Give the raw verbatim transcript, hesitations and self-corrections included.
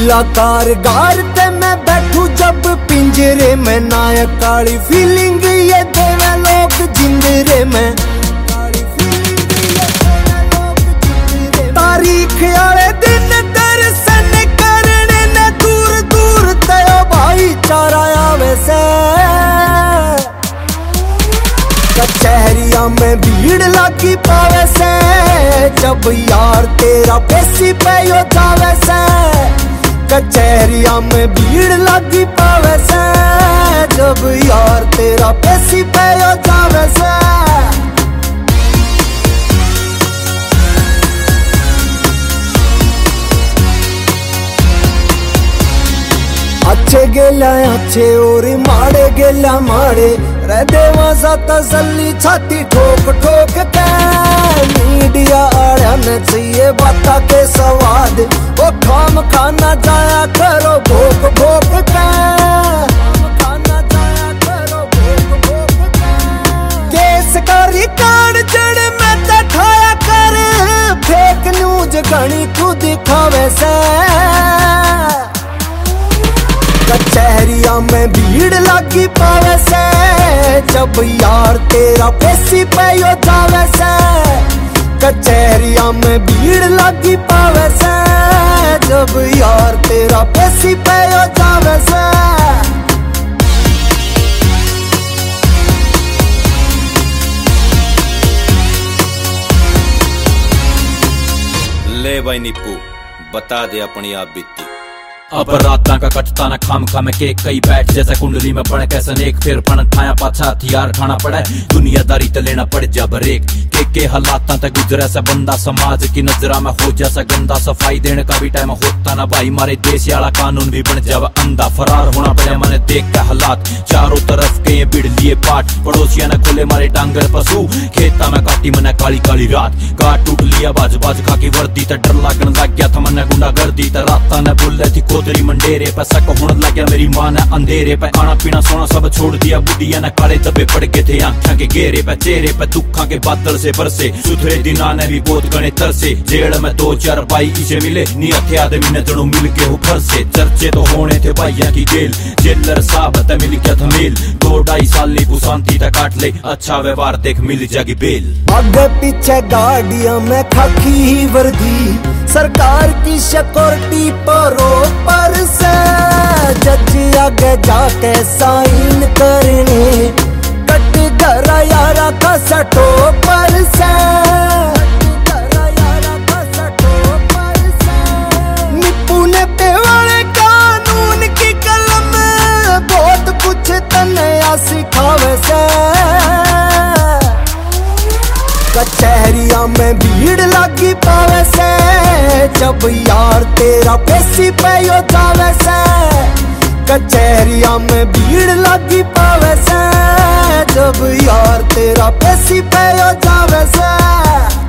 दिला कारगार ते मैं बैठू जब पिंजरे में, नायक काली फीलिंग ये देवे लोग जिंदरे में। तारीख आले दिन दर्शन करने ने दूर दूर तयो भाईचारा आवे से। कचहरिया में भीड़ लागी पावे से, जब यार तेरा पेशी पे यो जावे से। कचहरिया में भीड़ लागी पावे से, जब यार तेरा पेशी पे यो जावे से। अच्छे गेला अच्छे और माड़े गेला माड़े, रे देवा सा तसल्ली छाती ठोक ठोक के। मीडिया आड़िया ने चाहिए बाता के स्वाद, वो खाम खाना जाया करो भोक भोक के। खाना जाया करो भोक भोक के। केस का रिकॉर्ड जड़ में दिखाया कर, फेक न्यूज घनी तू दिखावे से। कचहरिया में भीड़ लागी पावे से, जब यार तेरा पेशी पे यो जावे से। कचहरिया में भीड़ लागी पावे से, जब यार तेरा पेशी पे यो जावे से। ले भाई निप्पू बता दे अपनी आप बीती। अब रातां का कटता न खाम खा में केक, कई बैठ जैसे कुंडली में पड़े कैसे नेक। फिर पन खाया पाछा हथियार खाना पड़े, दुनियादारी ते लेना पड़ जा बरेक। के के हालातां ते गुजरे से बंदा, समाज की नजरा में हो जैसा गंदा। सफाई देने का भी टाइम होता ना भाई, मारे देश वाला कानून भी बन जावा अंधा। फरार होना पड़े मैंने देख के हालात, चारों तरफ के ये बिड़ लिए पाट। पड़ोसिया ने खोले मारे डांगर पशु, खेता में काटी मैंने काली काली रात। काट टूट लिया बाज बाज खा की वर्दी, ते डर लगन लग गया था मैंने गुंडा गर्दी। ते रातां ने बोले थी तेरी मंडेरे पे, शक होने लग गया मेरी माँ ने अंधेरे पे। खाना पीना सोना सब छोड़ दिया, बुढ़िया ने काले दबे पड़ गए थे आंखों के घेरे पे। चेहरे पे दुखा के बादल से बरसे, सुथरे दिन आने भी बहुत गणे तरसे। जेल में दो चार भाई इसे मिले, नी हथे आदमी ने जड़ों मिल के हो घर से। चर्चे तो होने थे भाइया की गेल, जेलर साहब ते मिल गया था मेल। दो ढाई साल ली शांति तक काट ले, अच्छा व्यवहार देख मिल जाएगी बेल। आगे पीछे गाड़ियां में खाकी ही वर्दी, सरकार की सिक्योरिटी परो पर से। जज आगे जाके साइन करने, कट गरा यारा का सटो पर से। निप्पू ने पेवाड़े कानून की कलम, बहुत कुछ तन्या सिखावे से। कचहरिया में भीड़ लागी पावे से, जब यार तेरा पेशी पे यो जावे से। कचहरिया में भीड़ लागी पावे से, जब यार तेरा पेशी पे यो जावे से।